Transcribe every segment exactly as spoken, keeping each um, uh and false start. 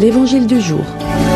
L'Évangile du jour.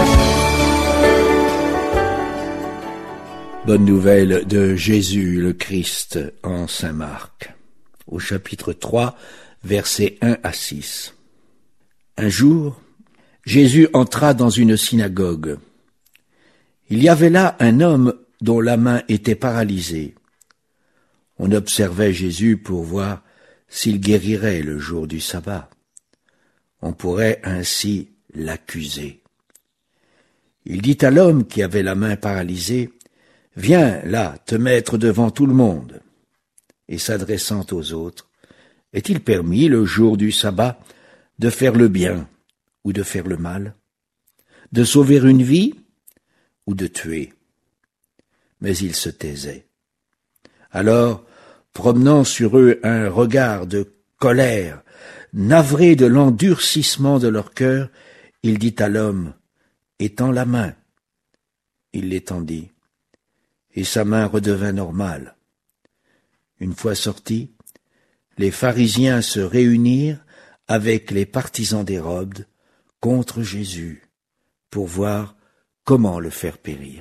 Bonne nouvelle de Jésus le Christ en Saint Marc, au chapitre trois, versets un à six. Un jour, Jésus entra dans une synagogue. Il y avait là un homme dont la main était paralysée. On observait Jésus pour voir s'il guérirait le jour du sabbat. On pourrait ainsi l'accuser. Il dit à l'homme qui avait la main paralysée, « Viens là te mettre devant tout le monde. » Et s'adressant aux autres, « Est-il permis le jour du sabbat de faire le bien ou de faire le mal, de sauver une vie ou de tuer ?» Mais il se taisait. Alors, promenant sur eux un regard de colère, navré de l'endurcissement de leur cœur, il dit à l'homme, « Étends la main. » Il l'étendit, et sa main redevint normale. Une fois sortis, les pharisiens se réunirent avec les partisans d'Hérode contre Jésus pour voir comment le faire périr.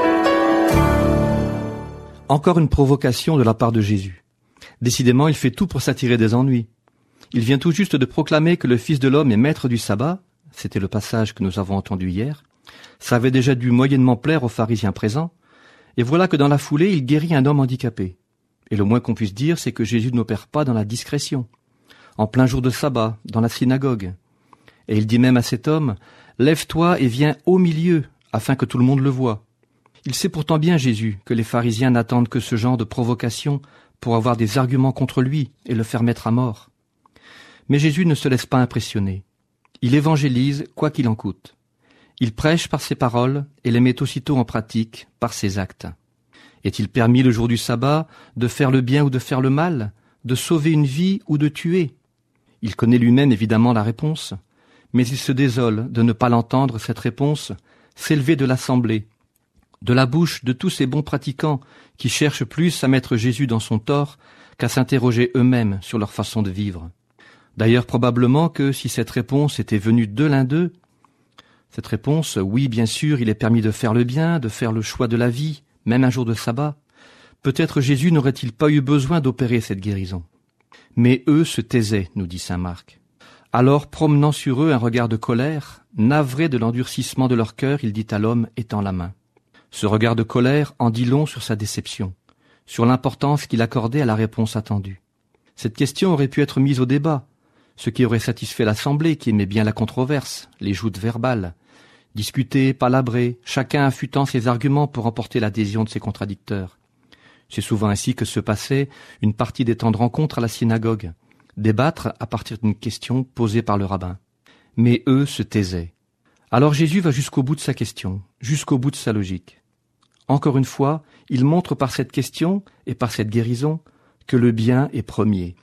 Encore une provocation de la part de Jésus. Décidément, il fait tout pour s'attirer des ennuis. Il vient tout juste de proclamer que le Fils de l'homme est maître du sabbat, c'était le passage que nous avons entendu hier. Ça avait déjà dû moyennement plaire aux pharisiens présents, et voilà que dans la foulée, il guérit un homme handicapé. Et le moins qu'on puisse dire, c'est que Jésus n'opère pas dans la discrétion, en plein jour de sabbat, dans la synagogue. Et il dit même à cet homme, « Lève-toi et viens au milieu, afin que tout le monde le voie. » Il sait pourtant bien, Jésus, que les pharisiens n'attendent que ce genre de provocation pour avoir des arguments contre lui et le faire mettre à mort. Mais Jésus ne se laisse pas impressionner. Il évangélise quoi qu'il en coûte. Il prêche par ses paroles et les met aussitôt en pratique par ses actes. Est-il permis le jour du sabbat de faire le bien ou de faire le mal, de sauver une vie ou de tuer? Il connaît lui-même évidemment la réponse, mais il se désole de ne pas l'entendre, cette réponse, s'élever de l'assemblée, de la bouche de tous ces bons pratiquants qui cherchent plus à mettre Jésus dans son tort qu'à s'interroger eux-mêmes sur leur façon de vivre. D'ailleurs, probablement que si cette réponse était venue de l'un d'eux, cette réponse, oui, bien sûr, il est permis de faire le bien, de faire le choix de la vie, même un jour de sabbat, peut-être Jésus n'aurait-il pas eu besoin d'opérer cette guérison. Mais eux se taisaient, nous dit saint Marc. Alors, promenant sur eux un regard de colère, navré de l'endurcissement de leur cœur, il dit à l'homme, étends la main. Ce regard de colère en dit long sur sa déception, sur l'importance qu'il accordait à la réponse attendue. Cette question aurait pu être mise au débat, ce qui aurait satisfait l'assemblée qui aimait bien la controverse, les joutes verbales, discuter, palabrer, chacun affûtant ses arguments pour emporter l'adhésion de ses contradicteurs. C'est souvent ainsi que se passait une partie des temps de rencontre à la synagogue, débattre à partir d'une question posée par le rabbin. Mais eux se taisaient. Alors Jésus va jusqu'au bout de sa question, jusqu'au bout de sa logique. Encore une fois, il montre par cette question et par cette guérison que le bien est premier.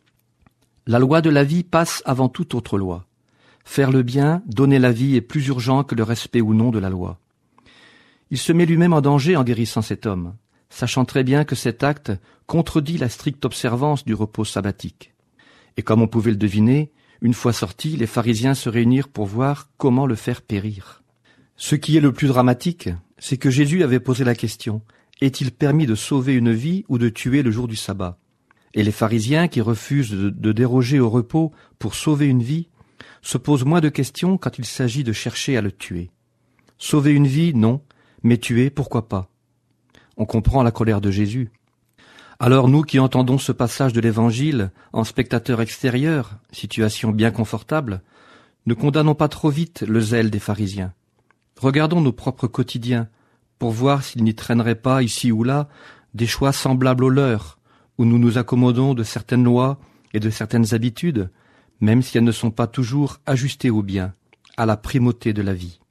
La loi de la vie passe avant toute autre loi. Faire le bien, donner la vie est plus urgent que le respect ou non de la loi. Il se met lui-même en danger en guérissant cet homme, sachant très bien que cet acte contredit la stricte observance du repos sabbatique. Et comme on pouvait le deviner, une fois sortis, les pharisiens se réunirent pour voir comment le faire périr. Ce qui est le plus dramatique, c'est que Jésus avait posé la question, est-il permis de sauver une vie ou de tuer le jour du sabbat? Et les pharisiens qui refusent de, de déroger au repos pour sauver une vie se posent moins de questions quand il s'agit de chercher à le tuer. Sauver une vie, non, mais tuer, pourquoi pas? On comprend la colère de Jésus. Alors nous qui entendons ce passage de l'Évangile en spectateurs extérieurs, situation bien confortable, ne condamnons pas trop vite le zèle des pharisiens. Regardons nos propres quotidiens pour voir s'il n'y traînerait pas ici ou là des choix semblables aux leurs, où nous nous accommodons de certaines lois et de certaines habitudes, même si elles ne sont pas toujours ajustées au bien, à la primauté de la vie.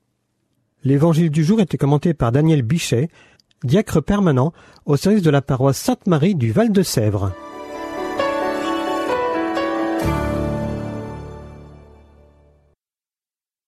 L'évangile du jour était commenté par Daniel Bichet, diacre permanent au service de la paroisse Sainte-Marie du Val-de-Sèvres.